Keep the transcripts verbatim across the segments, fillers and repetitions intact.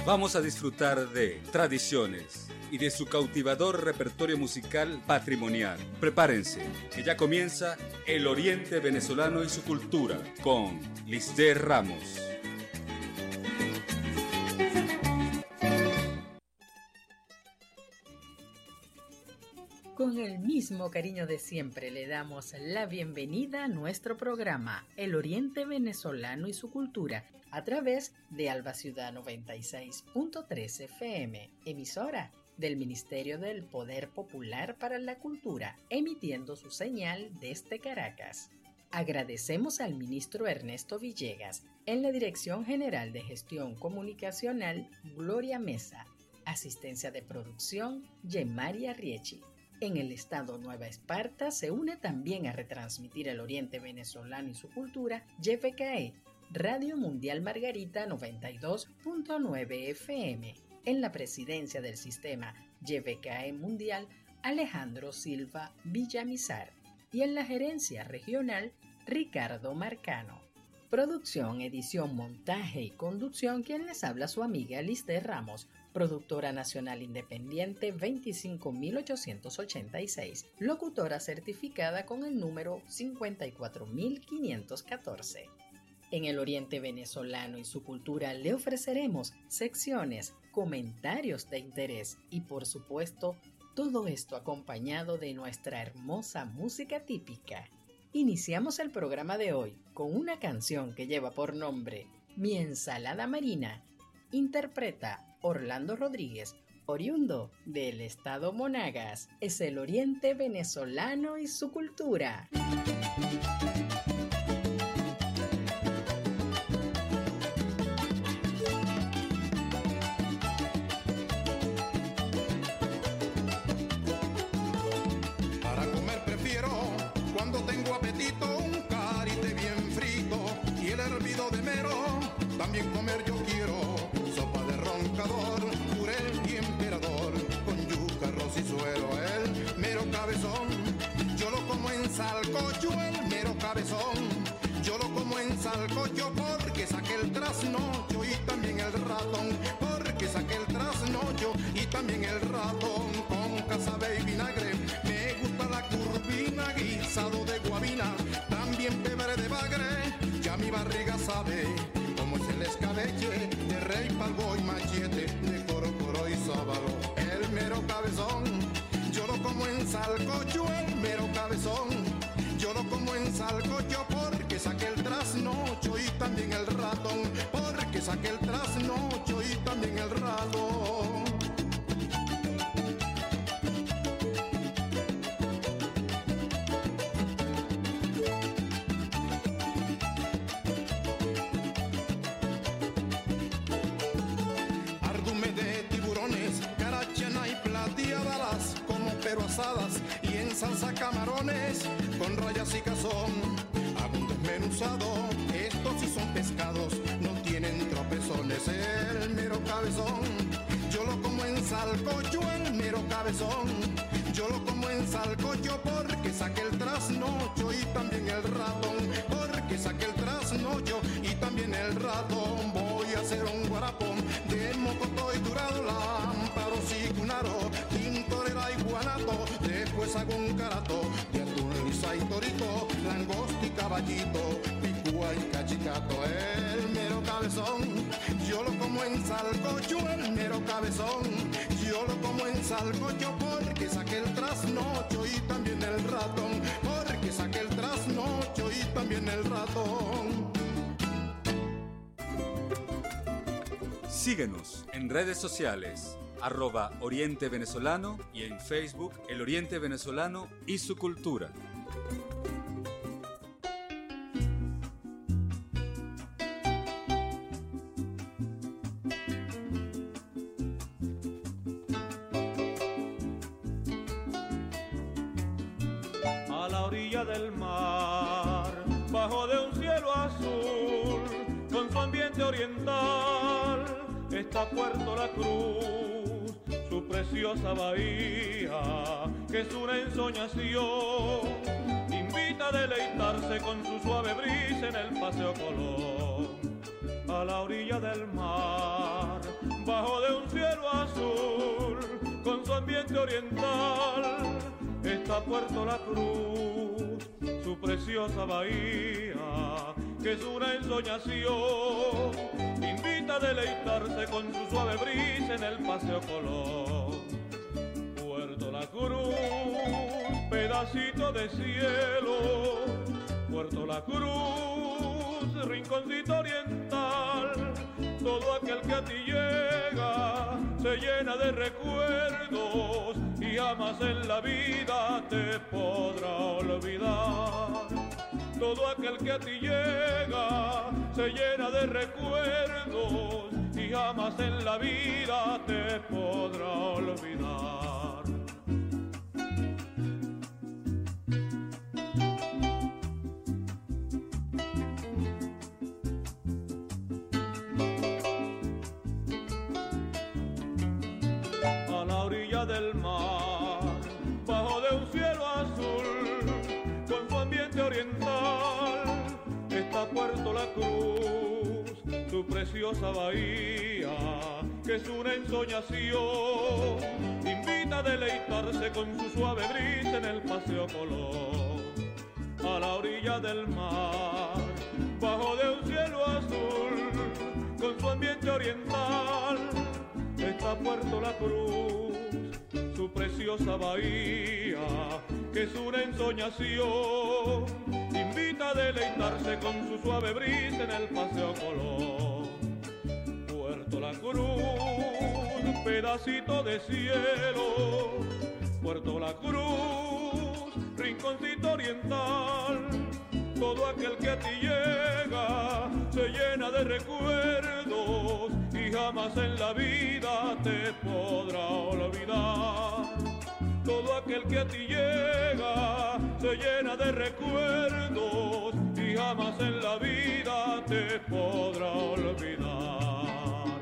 Vamos a disfrutar de tradiciones y de su cautivador repertorio musical patrimonial. Prepárense, que ya comienza El Oriente Venezolano y su cultura con Lisdeth Ramos. Con el mismo cariño de siempre le damos la bienvenida a nuestro programa El Oriente Venezolano y su cultura a través de Alba Ciudad noventa y seis punto tres F M, emisora del Ministerio del Poder Popular para la Cultura, emitiendo su señal desde Caracas. Agradecemos al ministro Ernesto Villegas, en la Dirección General de Gestión Comunicacional, Gloria Mesa, asistencia de producción, Yemari Arriechi. En el estado Nueva Esparta se une también a retransmitir el Oriente Venezolano y su cultura Y V K E, Radio Mundial Margarita noventa y dos punto nueve F M. En la presidencia del sistema Y V K E Mundial, Alejandro Silva Villamizar. Y en la gerencia regional, Ricardo Marcano. Producción, edición, montaje y conducción, quien les habla su amiga Lisdeth Ramos, productora nacional independiente veinticinco mil ochocientos ochenta y seis, locutora certificada con el número cincuenta y cuatro mil quinientos catorce. En el Oriente Venezolano y su cultura le ofreceremos secciones, comentarios de interés y, por supuesto, todo esto acompañado de nuestra hermosa música típica. Iniciamos el programa de hoy con una canción que lleva por nombre Mi Ensalada Marina. Interpreta Orlando Rodríguez, oriundo del estado Monagas. Es el Oriente Venezolano y su cultura. Para comer prefiero, cuando tengo apetito, un carite bien frito y el hervido de mero. También comer yo quiero sopa de roncador, jurel y emperador, con yuca, arroz y suero, el mero cabezón. Yo lo como en salcocho, el mero cabezón. Yo lo como en salcocho porque saqué el trasnocho y también el ratón, porque saqué el trasnocho y también el ratón. Con casabe y vinagre, me gusta la curvina, guisado de guabina, también pebre de bagre, ya mi barriga sabe cómo es el escabeche de rey, palgo y machete, de coro, coro y sábalo, el mero cabezón. Yo lo como en salcocho, el mero cabezón. Yo lo como en salcocho porque saqué el trasnocho y también el ratón, porque saqué el trasnocho y también el ratón. Y en salsa camarones con rayas y cazón hago un desmenuzado. Estos sí son pescados, no tienen tropezones. El mero cabezón, yo lo como en salcocho, el mero cabezón. Yo lo como en salcocho porque saqué el trasnocho y también el ratón, porque saqué el trasnocho y también el ratón. Voy a hacer un guarapón de mocoto y durado, lámparo, sicunaro, tintorera y guanato. Después hago un carato de atún, lisa y torito, langosta y caballito, picúa y cachicato. El mero cabezón, yo lo como en salcocho, el mero cabezón. Yo lo como en salcocho porque saqué el trasnocho y también el ratón, porque saqué el trasnocho y también el ratón. Síguenos en redes sociales, arroba Oriente Venezolano, y en Facebook El Oriente Venezolano y su cultura. A la orilla del mar, bajo de un cielo azul, con su ambiente oriental, está Puerto La Cruz, su preciosa bahía, que es una ensoñación, invita a deleitarse con su suave brisa en el Paseo Colón. A la orilla del mar, bajo de un cielo azul, con su ambiente oriental, está Puerto La Cruz, su preciosa bahía, que es una ensoñación, invita a deleitarse con su suave brisa en el Paseo Colón. Puerto La Cruz, pedacito de cielo, Puerto La Cruz, rinconcito oriental, todo aquel que a ti llega se llena de recuerdos y jamás en la vida te podrá olvidar. Todo aquel que a ti llega se llena de recuerdos y jamás en la vida te podrá olvidar. A la orilla del mar, bajo de un cielo azul, con su ambiente oriental, está Puerto La Cruz, su preciosa bahía, que es una ensoñación, invita a deleitarse con su suave brisa en el Paseo Colón. A la orilla del mar, bajo de un cielo azul, con su ambiente oriental, está Puerto La Cruz, su preciosa bahía, que es una ensoñación, invita a deleitarse con su suave brisa en el Paseo Colón. Puerto La Cruz, pedacito de cielo, Puerto La Cruz, rinconcito oriental, todo aquel que a ti llega se llena de recuerdos y jamás en la vida te podrá olvidar. Todo aquel que a ti llega se llena de recuerdos y jamás en la vida te podrá olvidar.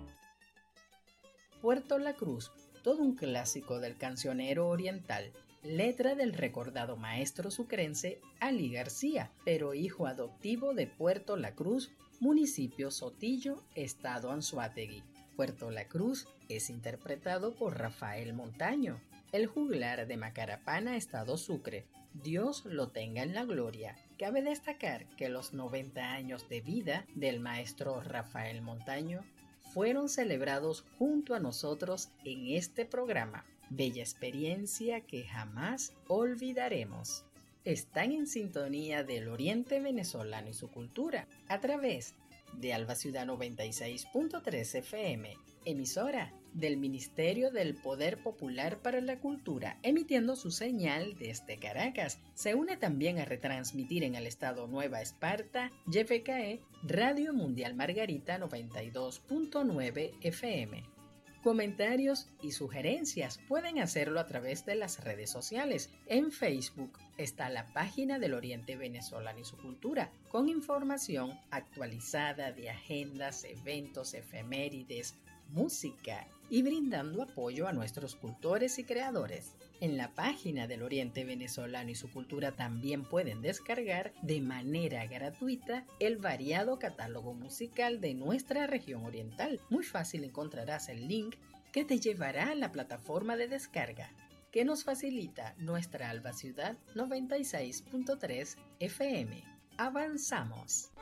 Puerto La Cruz, todo un clásico del cancionero oriental, letra del recordado maestro sucrense Ali García, pero hijo adoptivo de Puerto La Cruz, municipio Sotillo, estado Anzoátegui. Puerto La Cruz es interpretado por Rafael Montaño, el juglar de Macarapana, estado Sucre. Dios lo tenga en la gloria. Cabe destacar que los noventa años de vida del maestro Rafael Montaño fueron celebrados junto a nosotros en este programa. Bella experiencia que jamás olvidaremos. Están en sintonía del Oriente Venezolano y su cultura a través de Alba Ciudad noventa y seis punto tres F M, emisora del Ministerio del Poder Popular para la Cultura, emitiendo su señal desde Caracas. Se une también a retransmitir en el estado Nueva Esparta, Y F K E, Radio Mundial Margarita noventa y dos punto nueve F M. Comentarios y sugerencias pueden hacerlo a través de las redes sociales. En Facebook está la página del Oriente Venezolano y su cultura, con información actualizada de agendas, eventos, efemérides, música y brindando apoyo a nuestros cultores y creadores. En la página del Oriente Venezolano y su cultura también pueden descargar de manera gratuita el variado catálogo musical de nuestra región oriental. Muy fácil encontrarás el link que te llevará a la plataforma de descarga que nos facilita nuestra Alba Ciudad noventa y seis punto tres F M. Avanzamos.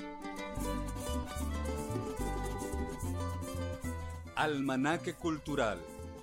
Almanaque Cultural.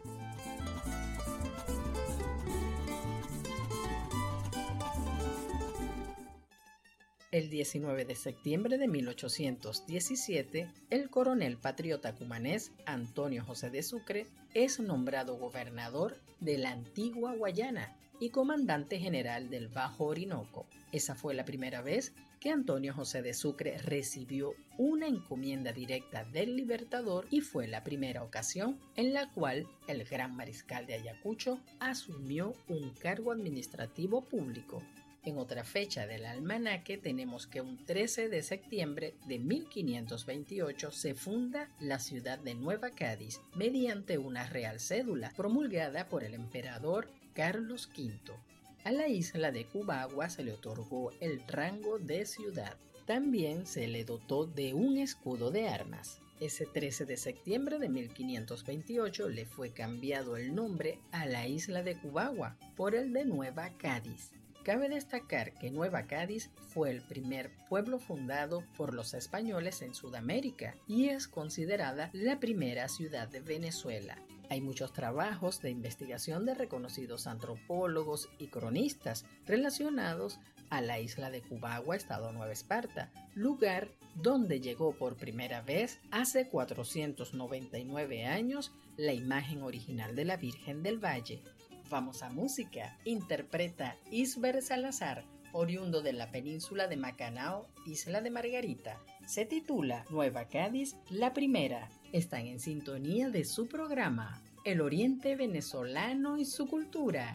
El diecinueve de septiembre de mil ochocientos diecisiete, el coronel patriota cumanés Antonio José de Sucre es nombrado gobernador de la antigua Guayana y comandante general del Bajo Orinoco. Esa fue la primera vez que Antonio José de Sucre recibió una encomienda directa del Libertador y fue la primera ocasión en la cual el gran mariscal de Ayacucho asumió un cargo administrativo público. En otra fecha del almanaque tenemos que un trece de septiembre de mil quinientos veintiocho se funda la ciudad de Nueva Cádiz mediante una real cédula promulgada por el emperador Carlos quinto. A la isla de Cubagua se le otorgó el rango de ciudad. También se le dotó de un escudo de armas. Ese trece de septiembre de mil quinientos veintiocho le fue cambiado el nombre a la isla de Cubagua por el de Nueva Cádiz. Cabe destacar que Nueva Cádiz fue el primer pueblo fundado por los españoles en Sudamérica y es considerada la primera ciudad de Venezuela. Hay muchos trabajos de investigación de reconocidos antropólogos y cronistas relacionados a la isla de Cubagua, estado Nueva Esparta, lugar donde llegó por primera vez hace cuatrocientos noventa y nueve años la imagen original de la Virgen del Valle. Vamos a música. Interpreta Isber Salazar, oriundo de la península de Macanao, Isla de Margarita. Se titula Nueva Cádiz, la primera. Están en sintonía de su programa, El Oriente Venezolano y su Cultura.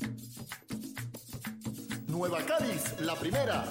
Nueva Cádiz, la primera.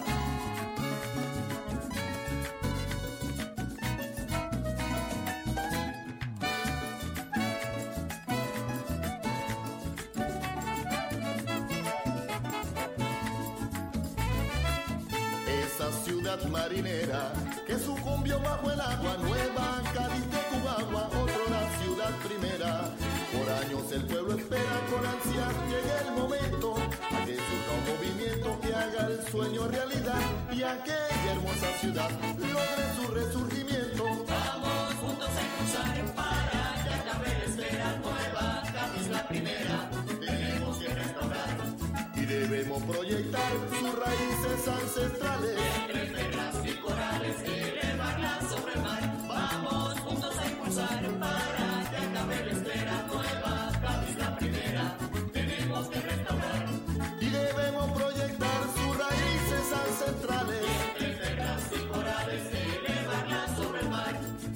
Ciudad marinera que sucumbió bajo el agua, Nueva Cádiz de Cubagua, otro la ciudad primera. Por años el pueblo espera con ansias llegue el momento a que surja un movimiento que haga el sueño realidad y aquella hermosa ciudad logre su resurgimiento. Vamos juntos a impulsar para que acabe la espera. Nueva Cádiz la primera, tenemos que restaurar y debemos proyectar sus raíces ancestrales. Entre perlas y corales, elevarlas sobre el mar. Vamos juntos a impulsar para que acabe la espera. Nueva Cádiz la primera, tenemos que restaurar y debemos proyectar sus raíces ancestrales. Entre perlas y corales, elevarlas sobre el mar.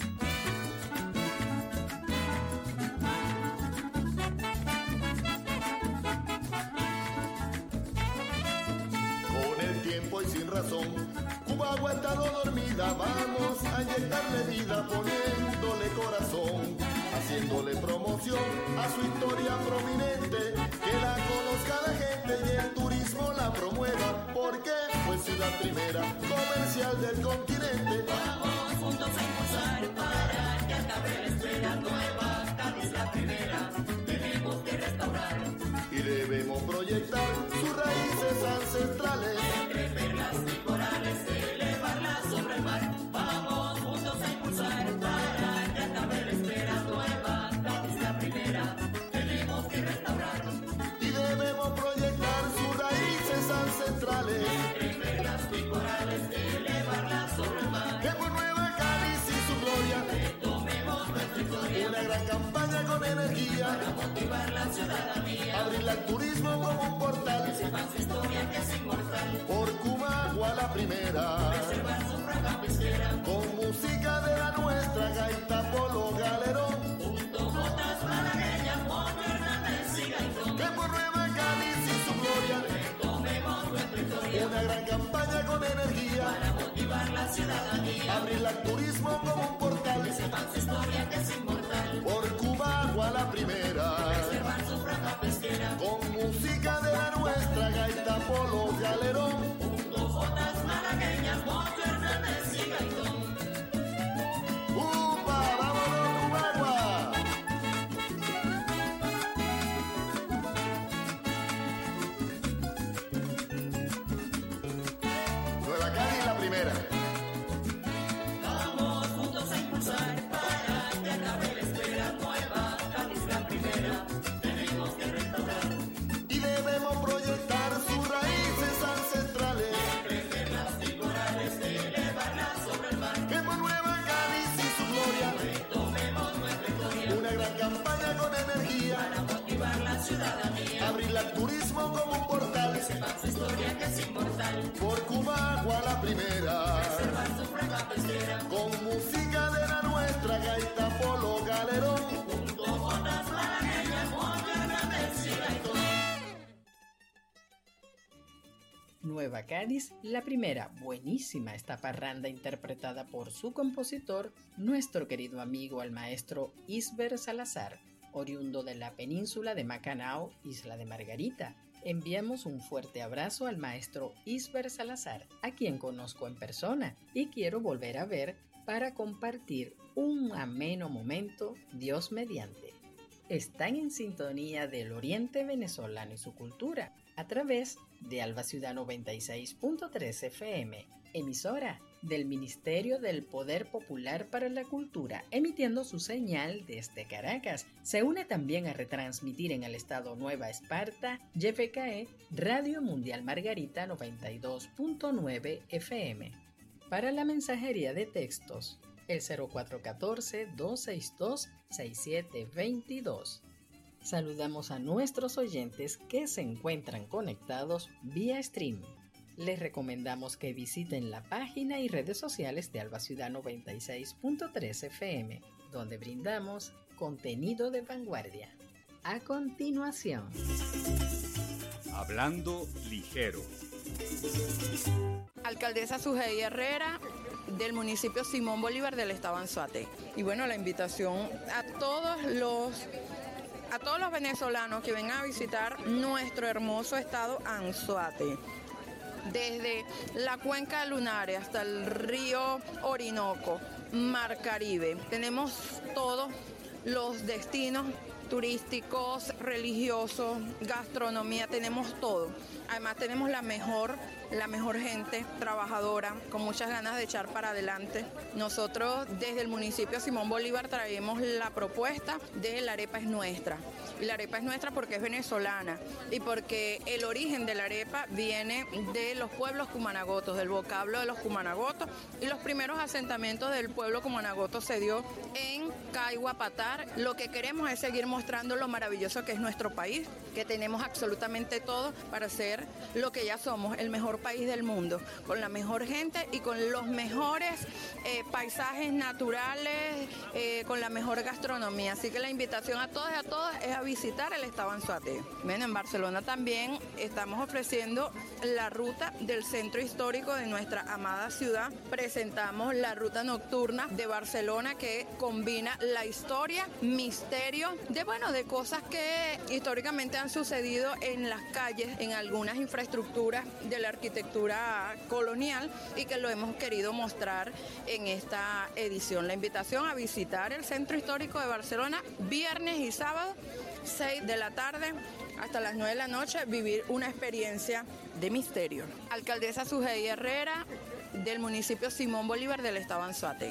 Con el tiempo y sin razón, Cubagua ha estado dormida, vamos a inyectarle vida poniéndole corazón, haciéndole promoción a su historia prominente, que la conozca la gente y el turismo la promueva, porque fue ciudad primera comercial del continente. Vamos juntos a impulsar para que acabe la espera. Nueva Cádiz la primera, tenemos que restaurar y debemos proyectar sus raíces ancestrales. Entre perlas y corales, elevarlas sobre el mar. Vamos juntos a impulsar para que acabe la espera. Nueva Cádiz la primera, tenemos que restaurar y debemos proyectar sus raíces ancestrales. Entre perlas y corales, elevarlas sobre el mar. Que por Nueva Cádiz y su gloria retomemos nuestra historia. Una gran campaña con energía para motivar la ciudadanía. Abrirle al turismo como un portal. Que sepan su historia que es inmortal. Por Cubagua la primera. Preservar su franja pesquera. Con música de la nuestra, gaita, polo, galerón. Junto botas malagueñas, Moño Hernández y Gaitón. Que por Nueva Cádiz y su gloria retomemos nuestra historia. Una gran campaña con energía para motivar la ciudadanía. Abrirle al turismo como un portal. Que sepan su historia que es inmortal. Por Cubagua la primera. Preservar su franja pesquera. Con música de la nuestra, gaita, polo, galerón. Junto botas malagueñas, Moño Hernández y Gaitón. ¡Upa! ¡Vámonos, Cubagua! Nueva Cádiz la primera. Vamos juntos a impulsar para que acabe la espera. Nueva Cádiz la primera, tenemos que restaurar y debemos proyectar sus raíces ancestrales. Entre perlas y corales, elevarlas sobre el mar. Que por Nueva Cádiz y su gloria retomemos nuestra historia. Una gran campaña con energía para motivar la ciudadanía. Abrirle al turismo como un portal. Que sepan su historia que es inmortal. Por Cubagua la primera. Preservar su franja pesquera. Con música de la nuestra, gaita, polo, galerón. Junto botas malagueñas, Moño Hernández y Gaitón. Nueva Cádiz, la primera. Buenísima esta parranda interpretada por su compositor, nuestro querido amigo el maestro Isber Salazar, oriundo de la península de Macanao, Isla de Margarita. Enviamos un fuerte abrazo al maestro Isber Salazar, a quien conozco en persona y quiero volver a ver para compartir un ameno momento, Dios mediante. Están en sintonía del Oriente Venezolano y su cultura a través de Alba Ciudad noventa y seis punto tres F M, emisora del Ministerio del Poder Popular para la Cultura, emitiendo su señal desde Caracas. Se une también a retransmitir en el estado Nueva Esparta, Y F K E, Radio Mundial Margarita noventa y dos punto nueve F M. Para la mensajería de textos, el cero cuatro uno cuatro, dos seis dos, seis siete dos dos. Saludamos a nuestros oyentes que se encuentran conectados vía stream. Les recomendamos que visiten la página y redes sociales de Alba Ciudad noventa y seis punto tres F M, donde brindamos contenido de vanguardia. A continuación, Hablando ligero. Alcaldesa Sujei Herrera, del municipio Simón Bolívar del estado Anzoátegui. Y bueno, la invitación a todos los a todos los venezolanos que vengan a visitar nuestro hermoso estado Anzoátegui. Desde la cuenca lunares hasta el río Orinoco, Mar Caribe, tenemos todos los destinos turísticos, religiosos, gastronomía, tenemos todo. Además tenemos la mejor, la mejor gente trabajadora, con muchas ganas de echar para adelante. Nosotros desde el municipio Simón Bolívar traemos la propuesta de la arepa es nuestra. Y la arepa es nuestra porque es venezolana y porque el origen de la arepa viene de los pueblos cumanagotos, del vocablo de los cumanagotos, y los primeros asentamientos del pueblo cumanagoto se dio en Caiguapatar. Lo que queremos es seguir mostrando lo maravilloso que es nuestro país, que tenemos absolutamente todo para ser lo que ya somos, el mejor país del mundo, con la mejor gente y con los mejores eh, paisajes naturales, eh, con la mejor gastronomía. Así que la invitación a todos y a todas es a visitar el estado Anzoátegui. Bueno, en Barcelona también estamos ofreciendo la ruta del centro histórico de nuestra amada ciudad. Presentamos la ruta nocturna de Barcelona, que combina la historia, misterio, de bueno, de cosas que históricamente han sucedido en las calles, en algunas infraestructuras de la arquitectura colonial, y que lo hemos querido mostrar en esta edición. La invitación a visitar el centro histórico de Barcelona viernes y sábado, seis de la tarde hasta las nueve de la noche, vivir una experiencia de misterio. Alcaldesa Sujei Herrera, del municipio Simón Bolívar del estado Anzoátegui.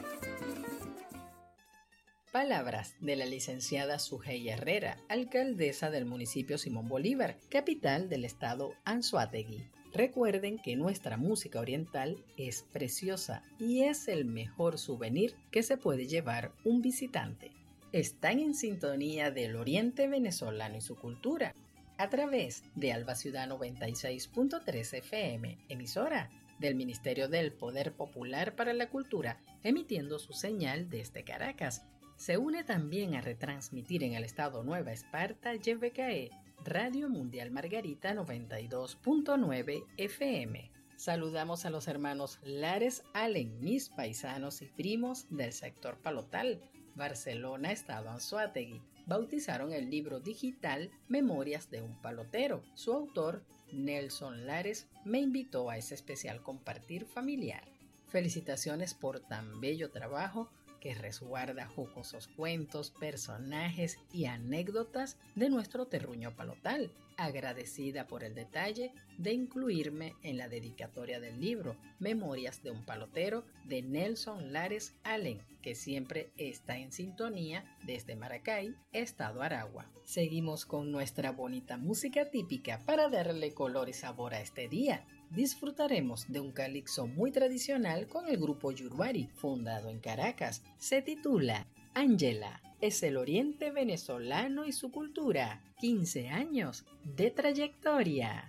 Palabras de la licenciada Sujei Herrera, alcaldesa del municipio Simón Bolívar, capital del estado Anzoátegui. Recuerden que nuestra música oriental es preciosa y es el mejor souvenir que se puede llevar un visitante. Están en sintonía del Oriente Venezolano y su cultura a través de Alba Ciudad noventa y seis punto tres F M, emisora del Ministerio del Poder Popular para la Cultura, emitiendo su señal desde Caracas. Se une también a retransmitir en el estado Nueva Esparta, Y F K E, Radio Mundial Margarita noventa y dos punto nueve F M. Saludamos a los hermanos Lares Allen, mis paisanos y primos del sector Palotal, Barcelona, estado Anzoátegui. Bautizaron el libro digital Memorias de un Palotero. Su autor, Nelson Lares, me invitó a ese especial compartir familiar. Felicitaciones por tan bello trabajo que resguarda jocosos cuentos, personajes y anécdotas de nuestro terruño palotal. Agradecida por el detalle de incluirme en la dedicatoria del libro Memorias de un Palotero de Nelson Lares Allen, que siempre está en sintonía desde Maracay, estado Aragua. Seguimos con nuestra bonita música típica para darle color y sabor a este día. Disfrutaremos de un calipso muy tradicional con el grupo Yurwari, fundado en Caracas. Se titula Ángela. Es el Oriente Venezolano y su cultura. quince años de trayectoria.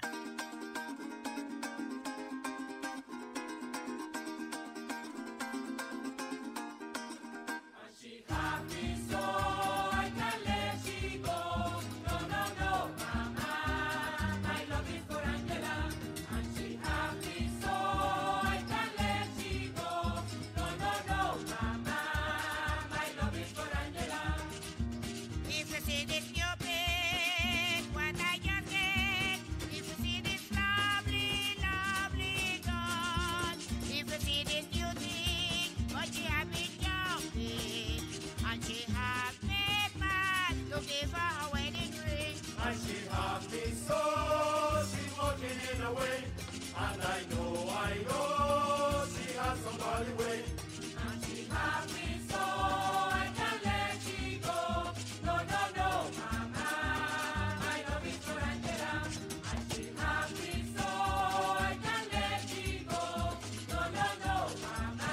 If you see this new place, what I just get, if you see have me so, she's walking in the way. And I know, I know, she has somebody wait. And she have me so, I can't let she go. No, no, no, mama, I love you for Angela. And she have me so, I can't let she go. No, no, no, mama,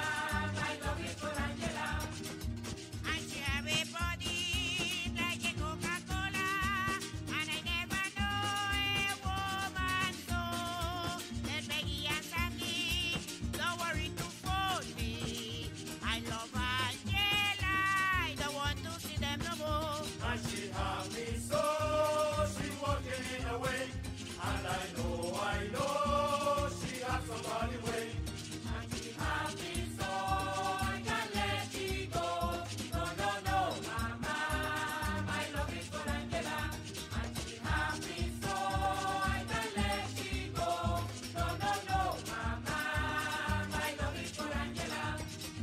I love you for Angela. And she have a body like a Coca-Cola, and I never know a woman so. That Peggy and Sandy, don't worry to phone me. I love Angela, I don't want to see them no more. And she have me so, she walking in the way. And I know, I know, she has somebody wait. And she have me so, I can't let she go. No, no, no, mama, my love is for Angela. And she have me so, I can't let she go. No, no, no, mama, my love is for Angela.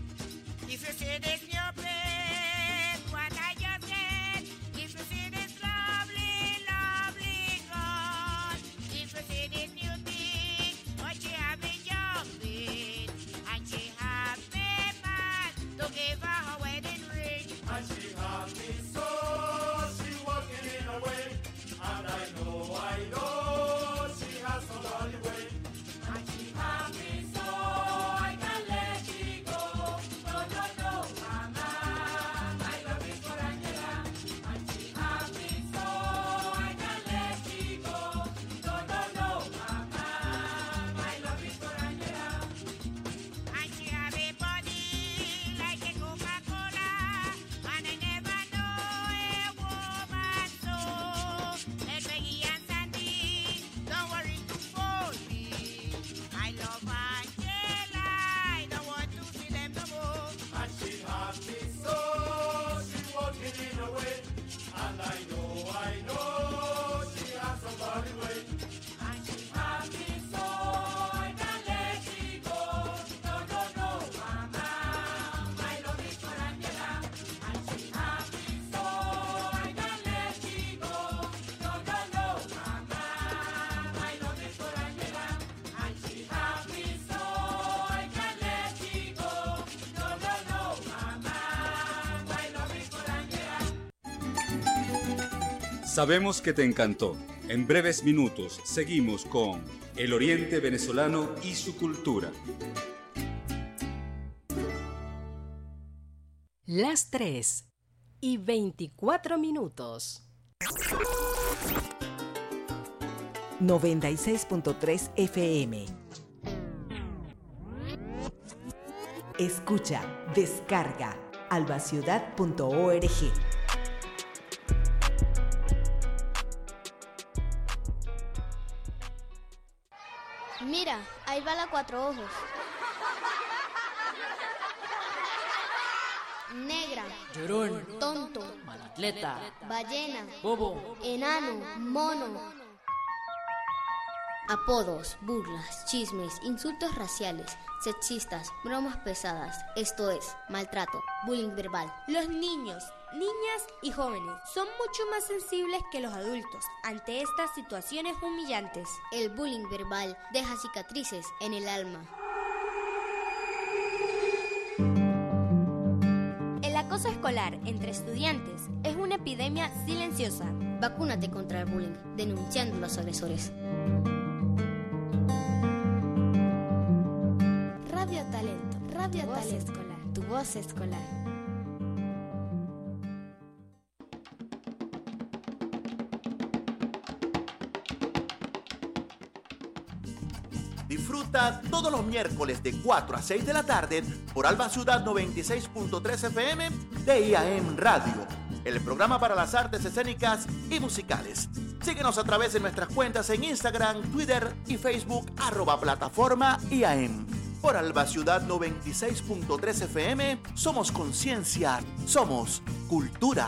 If you see this new place, what I just said. If you see this lovely, lovely girl. If you see this new thing, what she have been jumping. And she have me mad to give her her wedding ring. And she have me so, she walking in the way. And I know, I know, she has somebody wait. And she have me so, I can't let she go. No, no, no, mama, my love is for Angela. And she have me so, I can't let she go. No, no, no, mama, my love is for Angela. And she have a body like a Coca-Cola, and I never know a woman so. Let Peggy and Sandy, don't worry to phone me. I love Angela, I don't want to see them no more. And she have me so, she walking in the way. And I know, I know, she has somebody wait. And she have me so, I can't let she go. No, no, no, mama, my love is for Angela. And she have me so, I can't let she go. No, no, no, mama, my love is for Angela. And she have me so, I can't let she go. No, no, no, mama, my love is for Angela. Sabemos que te encantó. En breves minutos seguimos con el Oriente Venezolano y su cultura. Las tres y veinticuatro minutos. noventa y seis punto tres F M. Escucha, descarga, albaciudad punto org. Mira, ahí va la cuatro ojos. Negra, Llorón, tonto, malatleta, ballena, bobo, enano, mono. Apodos, burlas, chismes, insultos raciales, sexistas, bromas pesadas. Esto es maltrato, bullying verbal. Los niños, niñas y jóvenes son mucho más sensibles que los adultos ante estas situaciones humillantes. El bullying verbal deja cicatrices en el alma. El acoso escolar entre estudiantes es una epidemia silenciosa. Vacúnate contra el bullying, denunciando a los agresores. Radio Talento, Radio Tu voz Talento, escolar. tu voz escolar. Disfruta todos los miércoles de cuatro a seis de la tarde por Alba Ciudad noventa y seis punto tres F M de I A M Radio, el programa para las artes escénicas y musicales. Síguenos a través de nuestras cuentas en Instagram, Twitter y Facebook, arroba plataforma I A M. Por Alba Ciudad noventa y seis punto tres F M, somos conciencia, somos cultura.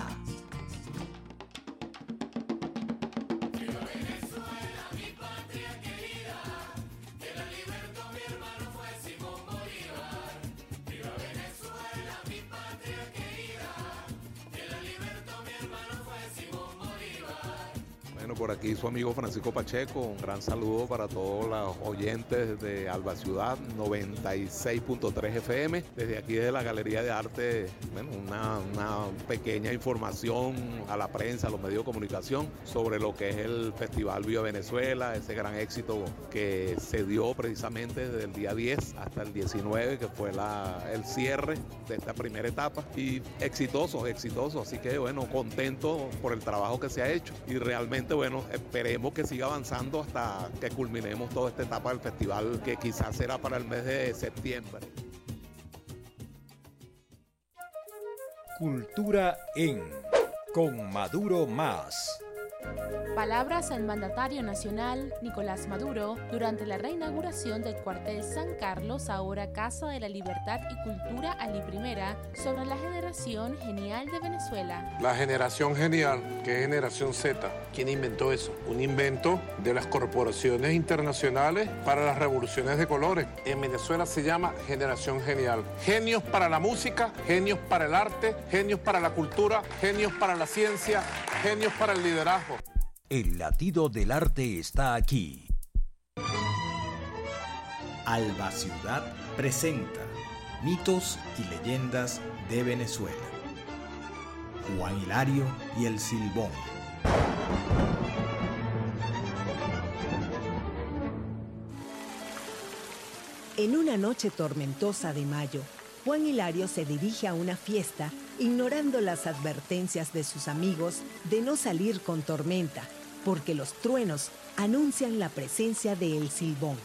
Bueno, por aquí su amigo Francisco Pacheco, un gran saludo para todos los oyentes de Alba Ciudad noventa y seis punto tres F M. Desde aquí de la Galería de Arte, bueno, una, una pequeña información a la prensa, a los medios de comunicación sobre lo que es el Festival Viva Venezuela, ese gran éxito que se dio precisamente desde el día diez hasta el diecinueve, que fue la, el cierre de esta primera etapa, y exitoso, exitoso, así que bueno, contento por el trabajo que se ha hecho y realmente bueno, esperemos que siga avanzando hasta que culminemos toda esta etapa del festival, que quizás será para el mes de septiembre. Cultura en Con Maduro Más. Palabras al mandatario nacional Nicolás Maduro durante la reinauguración del cuartel San Carlos, ahora Casa de la Libertad y Cultura Ali Primera, sobre la generación genial de Venezuela. La generación genial, que es generación Z, ¿quién inventó eso? Un invento de las corporaciones internacionales para las revoluciones de colores. En Venezuela se llama generación genial. Genios para la música, genios para el arte, genios para la cultura, genios para la ciencia, genios para el liderazgo. El latido del arte está aquí. Alba Ciudad presenta Mitos y Leyendas de Venezuela. Juan Hilario y el Silbón. En una noche tormentosa de mayo, Juan Hilario se dirige a una fiesta ignorando las advertencias de sus amigos de no salir con tormenta, porque los truenos anuncian la presencia de El Silbón.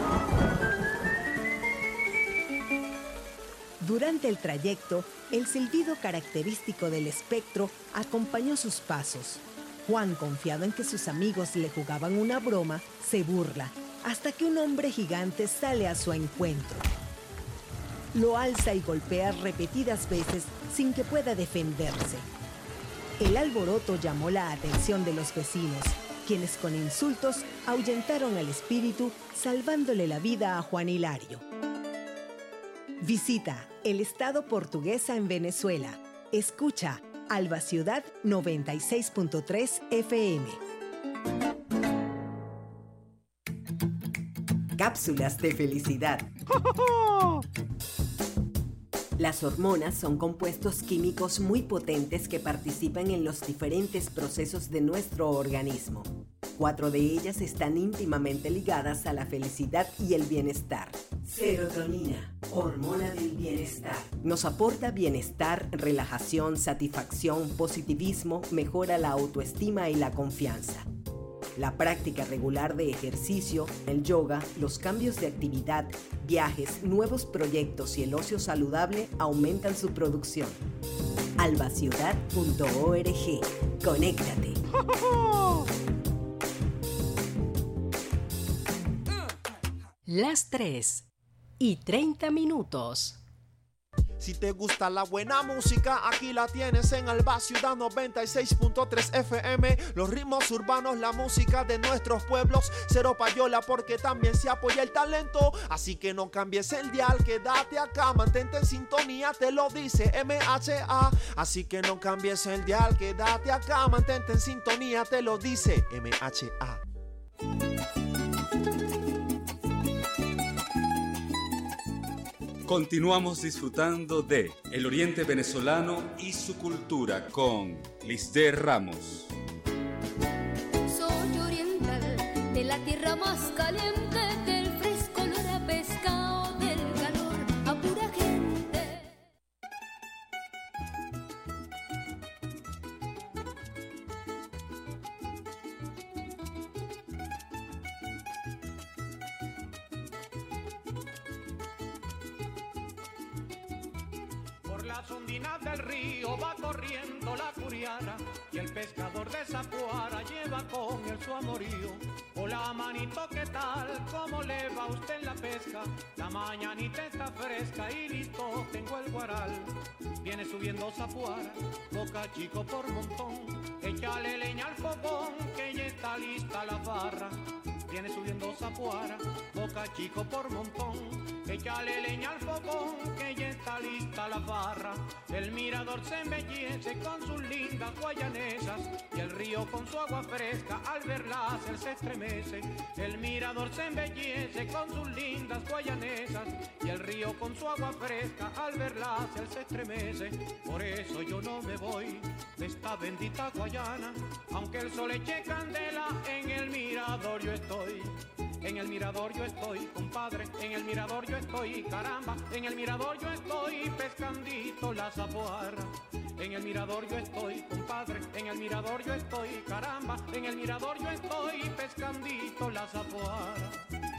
Durante el trayecto, el silbido característico del espectro acompañó sus pasos. Juan, confiado en que sus amigos le jugaban una broma, se burla, hasta que un hombre gigante sale a su encuentro. Lo alza y golpea repetidas veces sin que pueda defenderse. El alboroto llamó la atención de los vecinos, quienes con insultos ahuyentaron al espíritu, salvándole la vida a Juan Hilario. Visita el estado Portuguesa en Venezuela. Escucha Alba Ciudad noventa y seis punto tres F M. Cápsulas de felicidad. Las hormonas son compuestos químicos muy potentes que participan en los diferentes procesos de nuestro organismo. Cuatro de ellas están íntimamente ligadas a la felicidad y el bienestar. Serotonina, hormona del bienestar. Nos aporta bienestar, relajación, satisfacción, positivismo, mejora la autoestima y la confianza. La práctica regular de ejercicio, el yoga, los cambios de actividad, viajes, nuevos proyectos y el ocio saludable aumentan su producción. alba ciudad punto org. Conéctate. Las tres y treinta minutos. Si te gusta la buena música, aquí la tienes en Alba Ciudad noventa y seis punto tres F M. Los ritmos urbanos, la música de nuestros pueblos. Cero payola porque también se apoya el talento. Así que no cambies el dial, quédate acá, mantente en sintonía, te lo dice M H A. Así que no cambies el dial, quédate acá, mantente en sintonía, te lo dice M H A. Continuamos disfrutando de El Oriente Venezolano y su cultura con Lisder Ramos. Soy oriental, de la tierra más caliente, del fresco olor a pescado, del calor a pura gente. Las ondinas del río va corriendo la curiara y el pescador de Zapuara lleva con él su amorío. Hola manito, ¿qué tal? ¿Cómo le va a usted en la pesca? La mañanita está fresca y listo tengo el guaral. Viene subiendo Zapuara, Boca Chico por montón. Échale leña al fogón que ya está lista la barra. viene subiendo Zapuara, Boca Chico por montón. Échale leña al fogón, que ya está lista la farra. El mirador se embellece con sus lindas guayanesas y el río con su agua fresca al verlas él se estremece. El mirador se embellece con sus lindas guayanesas y el río con su agua fresca al verlas él se estremece. Por eso yo no me voy de esta bendita Guayana, aunque el sol eche candela, en el mirador yo estoy. En el mirador yo estoy, compadre, en el mirador yo estoy, caramba, en el mirador yo estoy, pescandito la Zapuara. En el mirador yo estoy, compadre, en el mirador yo estoy, caramba, en el mirador yo estoy, pescandito la Zapuara.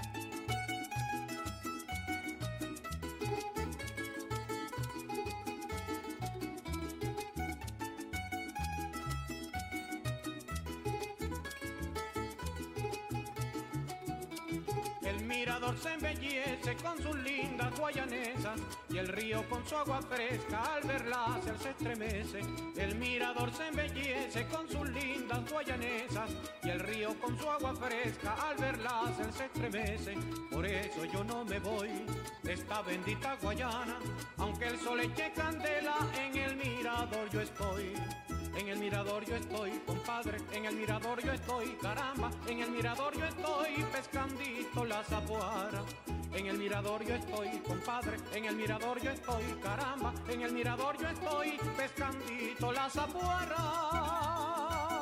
El mirador se embellece con sus lindas guayanesas y el río con su agua fresca al verlas él se estremece. El mirador se embellece con sus lindas guayanesas y el río con su agua fresca al verlas él se estremece. Por eso yo no me voy de esta bendita Guayana, aunque el sol eche candela, en el mirador yo estoy. En el mirador yo estoy, compadre, en el mirador yo estoy, caramba, en el mirador yo estoy, pescandito la Zapuara. En el mirador yo estoy, compadre, en el mirador yo estoy, caramba, en el mirador yo estoy, pescandito la Zapuara.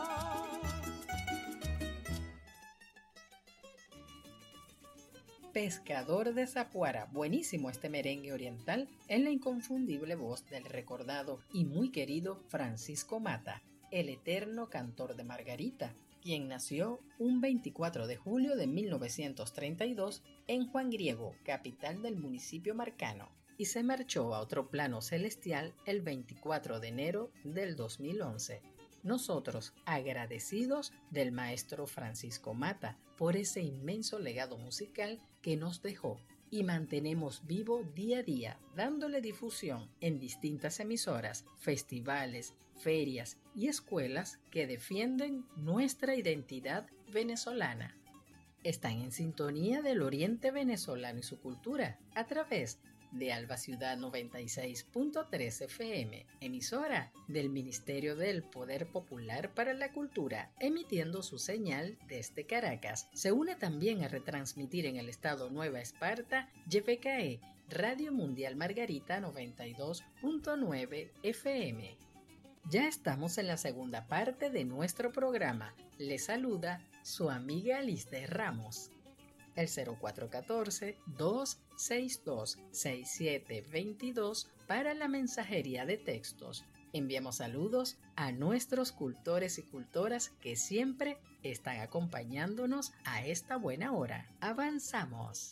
Pescador de Zapuara, buenísimo este merengue oriental en la inconfundible voz del recordado y muy querido Francisco Mata, el eterno cantor de Margarita, quien nació un veinticuatro de julio de mil novecientos treinta y dos en Juan Griego, capital del municipio marcano, y se marchó a otro plano celestial el veinticuatro de enero del dos mil once. Nosotros, agradecidos del maestro Francisco Mata por ese inmenso legado musical que nos dejó, y mantenemos vivo día a día, dándole difusión en distintas emisoras, festivales, ferias y escuelas que defienden nuestra identidad venezolana. Están en sintonía del Oriente Venezolano y su cultura a través de Alba Ciudad noventa y seis punto tres F M, emisora del Ministerio del Poder Popular para la Cultura, emitiendo su señal desde Caracas. Se une también a retransmitir en el estado Nueva Esparta Y P K E, Radio Mundial Margarita noventa y dos punto nueve F M. Ya estamos en la segunda parte de nuestro programa. Les saluda su amiga Lisde Ramos. El cero cuatro uno cuatro, dos seis dos, seis siete dos dos para la mensajería de textos. Enviamos saludos a nuestros cultores y cultoras que siempre están acompañándonos a esta buena hora. ¡Avanzamos!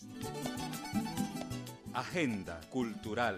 Agenda cultural.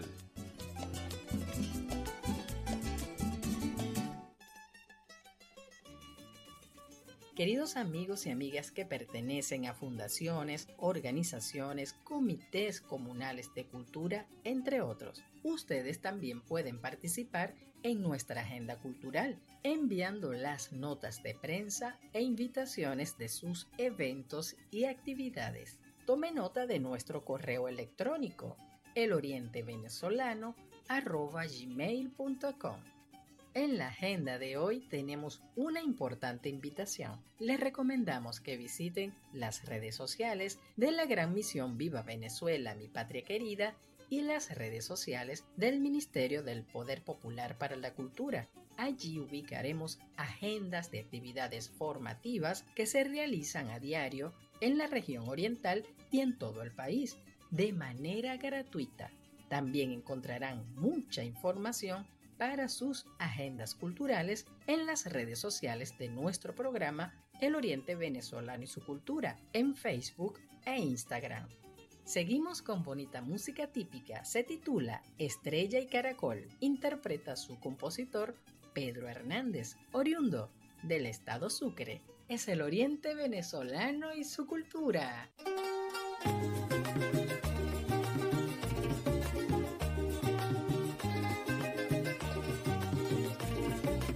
Queridos amigos y amigas que pertenecen a fundaciones, organizaciones, comités comunales de cultura, entre otros, ustedes también pueden participar en nuestra agenda cultural, enviando las notas de prensa e invitaciones de sus eventos y actividades. Tome nota de nuestro correo electrónico, elorientevenezolano arroba gmail punto com. En la agenda de hoy tenemos una importante invitación. Les recomendamos que visiten las redes sociales de la Gran Misión Viva Venezuela, mi patria querida, y las redes sociales del Ministerio del Poder Popular para la Cultura. Allí ubicaremos agendas de actividades formativas que se realizan a diario en la región oriental y en todo el país, de manera gratuita. También encontrarán mucha información para sus agendas culturales en las redes sociales de nuestro programa El Oriente Venezolano y su Cultura, en Facebook e Instagram. Seguimos con bonita música típica. Se titula Estrella y Caracol. Interpreta su compositor Pedro Hernández, oriundo del estado Sucre. Es el Oriente Venezolano y su cultura.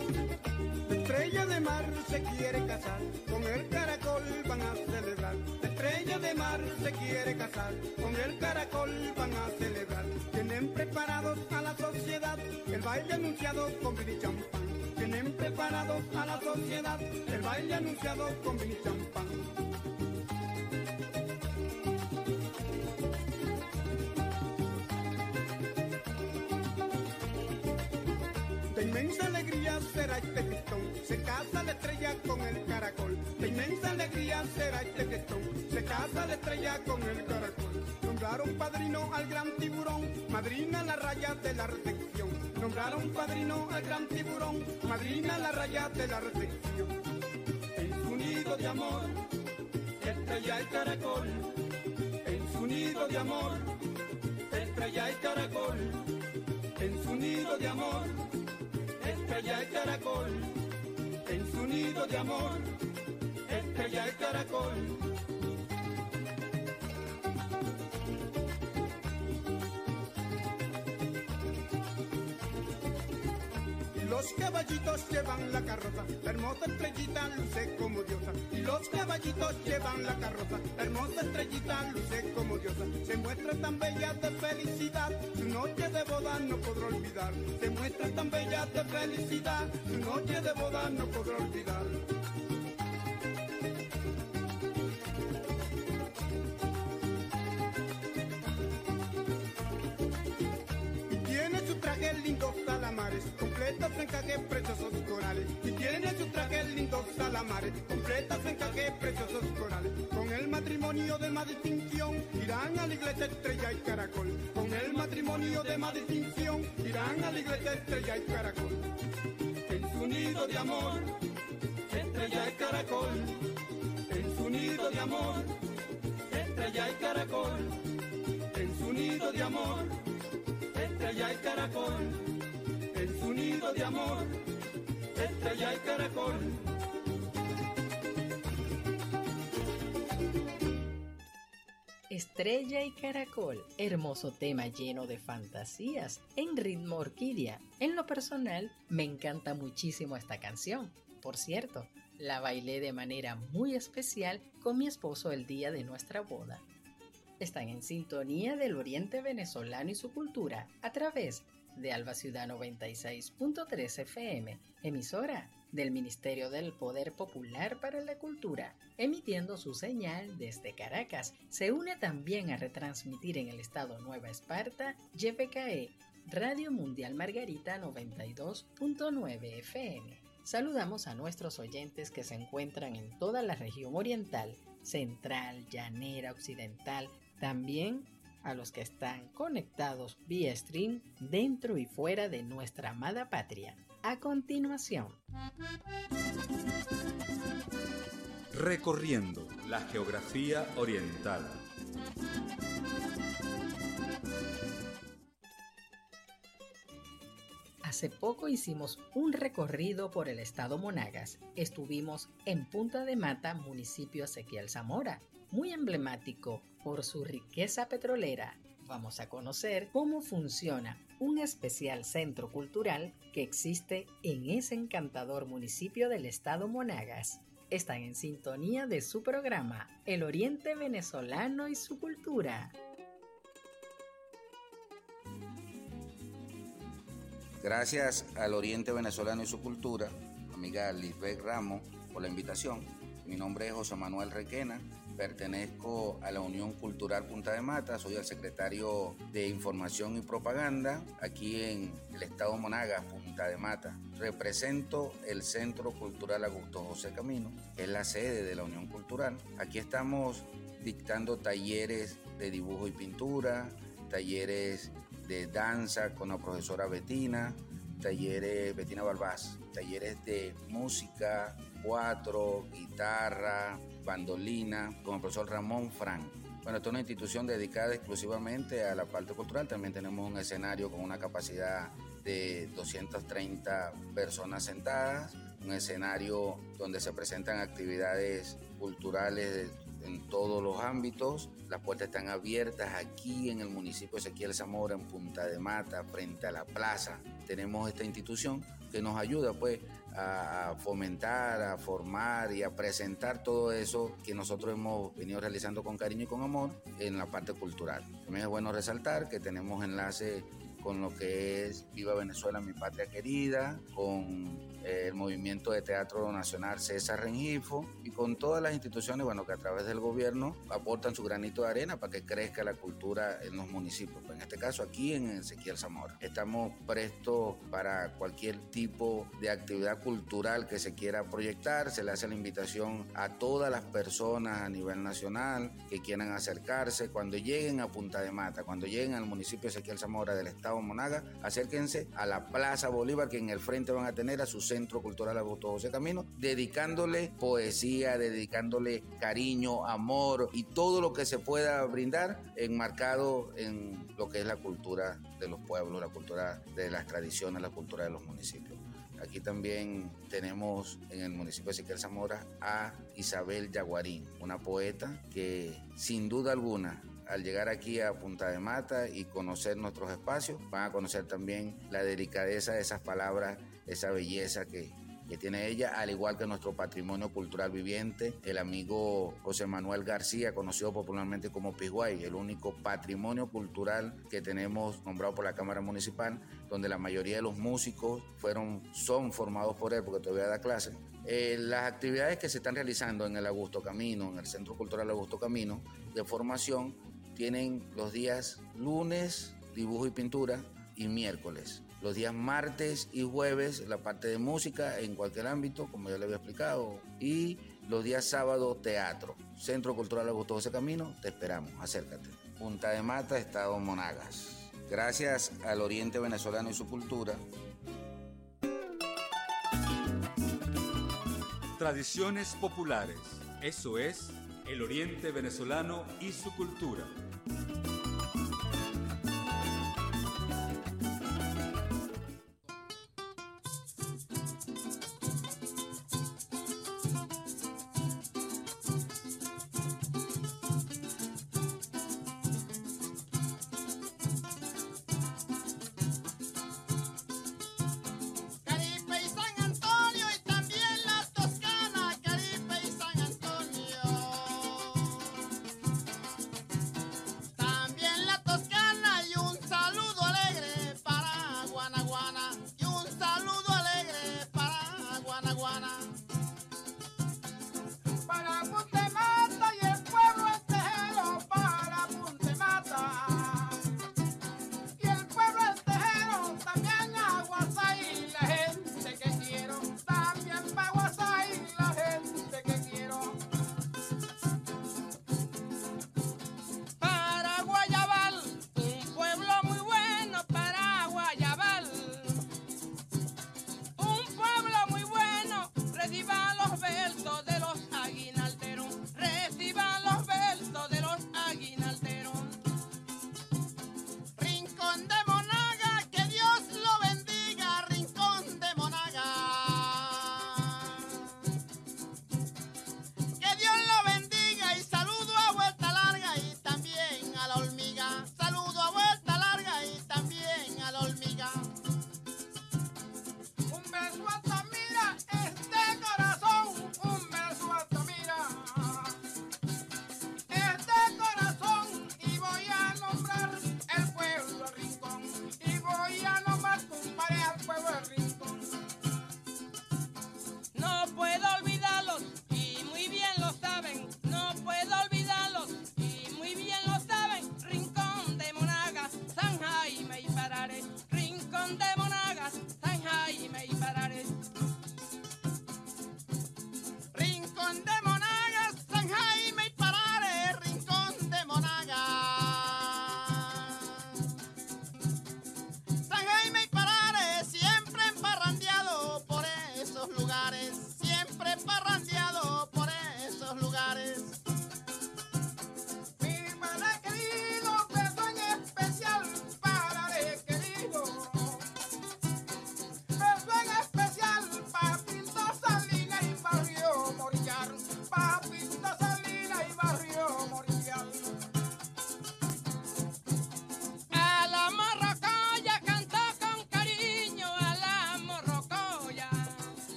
Estrella de mar se quiere casar, con el caracol van a celebrar. mar se quiere casar, con el caracol van a celebrar. Tienen preparados a la sociedad el baile anunciado con vino y champán. Tienen preparados a la sociedad el baile anunciado con vino y champán. De inmensa alegría será este fiestón, se casa la estrella con el caracol. De inmensa alegría será este fiestón, se casa la estrella con el caracol. Nombraron padrino al gran tiburón, madrina la raya de la recepción. Nombraron padrino al gran tiburón, madrina la raya de la recepción. En su nido de amor, estrella y caracol. En su nido de amor, estrella y caracol. En su nido de amor, estrella y caracol. En su nido de amor, estrella y caracol. Los caballitos llevan la carroza, la hermosa estrellita luce como diosa. Y los caballitos llevan la carroza, la hermosa estrellita luce como diosa. Se muestra tan bella de felicidad, su noche de boda no podrá olvidar. Se muestra tan bella de felicidad, su noche de boda no podrá olvidar. Lindos calamares, completos encajes preciosos corales. Y tiene su traje lindos calamares, completos encajes preciosos corales. Con el matrimonio de más distinción, irán a la iglesia estrella y caracol. Con el matrimonio de más distinción, irán a la iglesia estrella y caracol. En su nido de amor, estrella y caracol. En su nido de amor, estrella y caracol. En su nido de amor, estrella y caracol, en su nido de amor, estrella y caracol. Estrella y caracol, hermoso tema lleno de fantasías, en ritmo orquídea. En lo personal, me encanta muchísimo esta canción. Por cierto, la bailé de manera muy especial con mi esposo el día de nuestra boda. Están en sintonía del Oriente Venezolano y su cultura a través de Alba Ciudad noventa y seis punto tres F M, emisora del Ministerio del Poder Popular para la Cultura, emitiendo su señal desde Caracas. Se une también a retransmitir en el estado Nueva Esparta, Y P K E, Radio Mundial Margarita noventa y dos punto nueve F M. Saludamos a nuestros oyentes que se encuentran en toda la región oriental, central, llanera, occidental, también a los que están conectados vía stream dentro y fuera de nuestra amada patria. A continuación, recorriendo la geografía oriental. Hace poco hicimos un recorrido por el estado Monagas. Estuvimos en Punta de Mata, municipio Ezequiel Zamora, muy emblemático por su riqueza petrolera. Vamos a conocer cómo funciona un especial centro cultural que existe en ese encantador municipio del estado Monagas. Están en sintonía de su programa, El Oriente Venezolano y su cultura. Gracias al Oriente Venezolano y su cultura, amiga Lisbeth Ramos, por la invitación. Mi nombre es José Manuel Requena, pertenezco a la Unión Cultural Punta de Mata, soy el secretario de Información y Propaganda aquí en el estado Monagas, Punta de Mata. Represento el Centro Cultural Augusto José Camino, que es la sede de la Unión Cultural. Aquí estamos dictando talleres de dibujo y pintura, talleres de danza con la profesora Betina, talleres Betina Balbás, talleres de música, cuatro, guitarra, bandolina, con el profesor Ramón Frank. Bueno, esta es una institución dedicada exclusivamente a la parte cultural. También tenemos un escenario con una capacidad de doscientas treinta personas sentadas, un escenario donde se presentan actividades culturales en todos los ámbitos. Las puertas están abiertas aquí en el municipio de Ezequiel Zamora, en Punta de Mata, frente a la plaza. Tenemos esta institución que nos ayuda pues a, a fomentar, a formar y a presentar todo eso que nosotros hemos venido realizando con cariño y con amor en la parte cultural. También es bueno resaltar que tenemos enlace con lo que es Viva Venezuela, mi patria querida, con eh, el movimiento de teatro nacional César Rengifo y con todas las instituciones, bueno, que a través del gobierno aportan su granito de arena para que crezca la cultura en los municipios. Pues en este caso aquí en Ezequiel Zamora. Estamos prestos para cualquier tipo de actividad cultural que se quiera proyectar. Se le hace la invitación a todas las personas a nivel nacional que quieran acercarse. Cuando lleguen a Punta de Mata, cuando lleguen al municipio de Ezequiel Zamora del estado Monaga, acérquense a la Plaza Bolívar, que en el frente van a tener a su Centro Cultural Augusto José Camino, dedicándole poesía, dedicándole cariño, amor y todo lo que se pueda brindar enmarcado en lo que es la cultura de los pueblos, la cultura de las tradiciones, la cultura de los municipios. Aquí también tenemos en el municipio de Ezequiel Zamora a Isabel Yaguarín, una poeta que sin duda alguna, al llegar aquí a Punta de Mata y conocer nuestros espacios, van a conocer también la delicadeza de esas palabras, esa belleza que, que tiene ella, al igual que nuestro patrimonio cultural viviente, el amigo José Manuel García, conocido popularmente como Piguay, el único patrimonio cultural que tenemos nombrado por la Cámara Municipal, donde la mayoría de los músicos fueron, son formados por él, porque todavía da clases. Eh, las actividades que se están realizando en el Augusto Camino, en el Centro Cultural Augusto Camino, de formación, tienen los días lunes, dibujo y pintura, y miércoles. Los días martes y jueves, la parte de música en cualquier ámbito, como ya le había explicado, y los días sábado, teatro. Centro Cultural Augusto José Camino, te esperamos, acércate. Punta de Mata, estado Monagas. Gracias al Oriente Venezolano y su cultura. Tradiciones populares, eso es el Oriente Venezolano y su cultura. Caripe y San Antonio y también la Toscana, Caripe y San Antonio.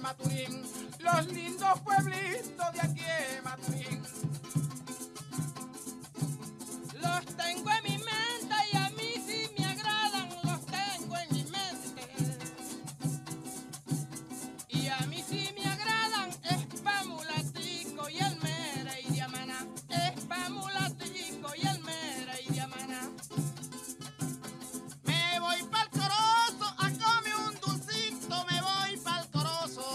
Maturín, los lindos pueblitos de aquí en Maturín. Los tengo en mi mente y a mí sí me agradan, los tengo en mi mente. Y a mí sí me agradan, Espamulatico y el Mera y Diamana, Espamulatico y el Mera y Diamana. Me voy pa'l Corozo a comer un dulcito, me voy pa'l Corozo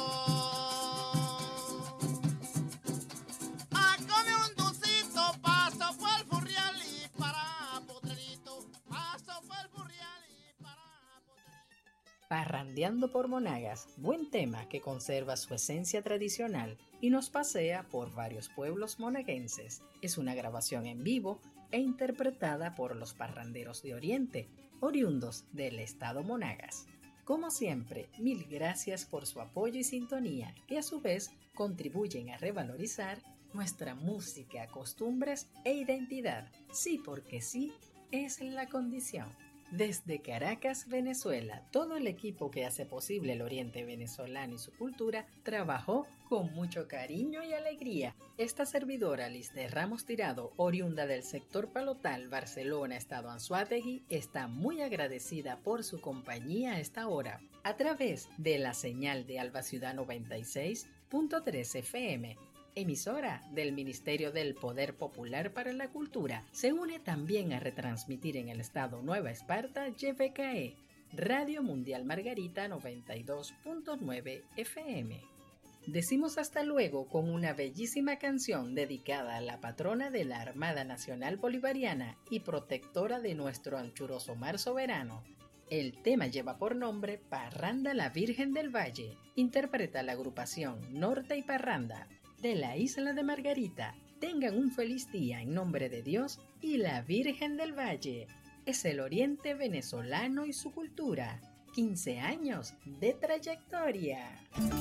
a comer un dulcito, paso por el Furrial y para Potrerito, paso por el Furrial y para Potrerito. Parrandeando por Monagas, buen tema que conserva su esencia tradicional y nos pasea por varios pueblos monaguenses. Es una grabación en vivo e interpretada por los parranderos de Oriente, oriundos del estado Monagas. Como siempre, mil gracias por su apoyo y sintonía, que a su vez contribuyen a revalorizar nuestra música, costumbres e identidad. Sí, porque sí es la condición. Desde Caracas, Venezuela, todo el equipo que hace posible el Oriente venezolano y su cultura trabajó con mucho cariño y alegría. Esta servidora, Lisde Ramos Tirado, oriunda del sector Palotal, Barcelona, estado Anzoátegui, está muy agradecida por su compañía a esta hora, a través de la señal de Alba Ciudad noventa y seis punto tres F M. Emisora del Ministerio del Poder Popular para la Cultura. Se une también a retransmitir en el estado Nueva Esparta Y V K E, Radio Mundial Margarita noventa y dos punto nueve F M. Decimos hasta luego con una bellísima canción dedicada a la patrona de la Armada Nacional Bolivariana y protectora de nuestro anchuroso mar soberano. El tema lleva por nombre Parranda la Virgen del Valle. Interpreta la agrupación Norte y Parranda de la isla de Margarita. Tengan un feliz día en nombre de Dios y la Virgen del Valle. Es el Oriente venezolano y su cultura. quince años de trayectoria.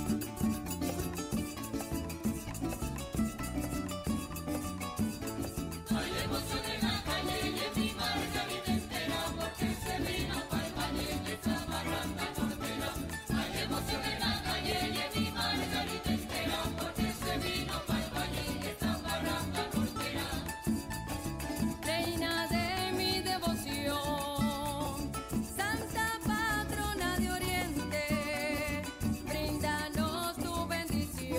Reina de mi devoción, Santa Patrona de Oriente, bríndanos tu bendición.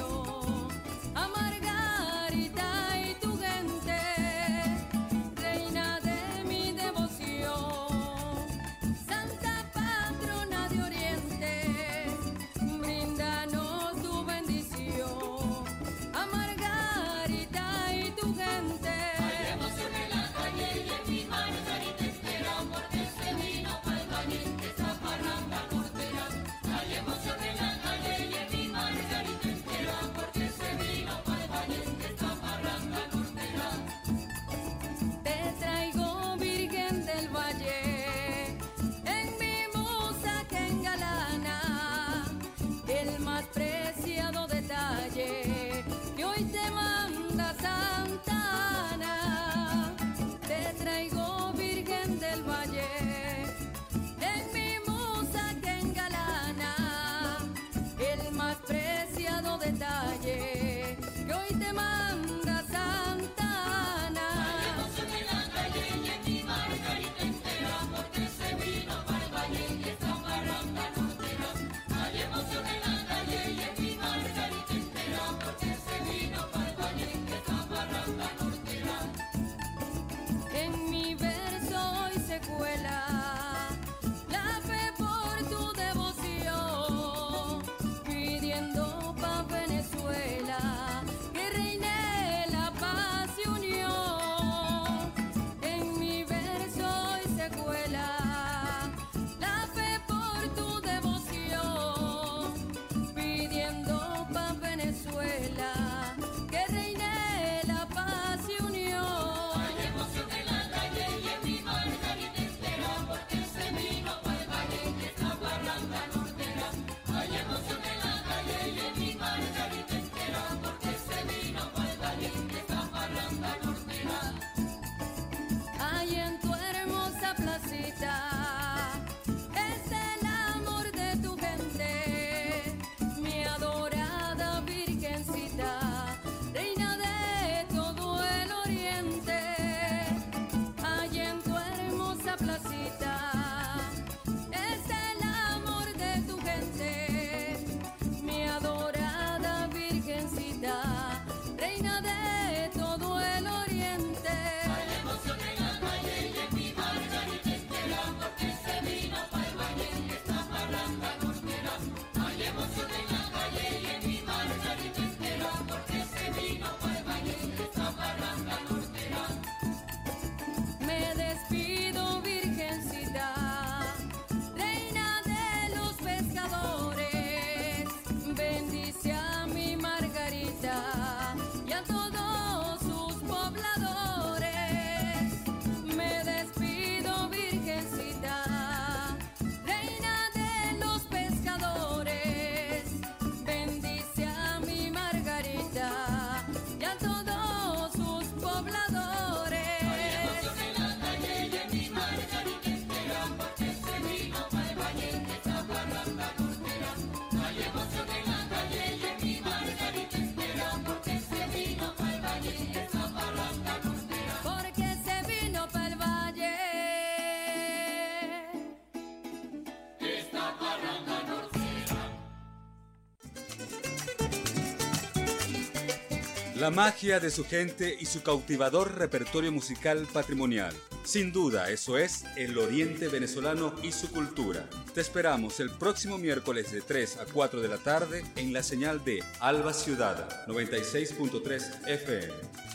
La magia de su gente y su cautivador repertorio musical patrimonial. Sin duda, eso es el Oriente Venezolano y su cultura. Te esperamos el próximo miércoles de tres a cuatro de la tarde en la señal de Alba Ciudad noventa y seis punto tres F M.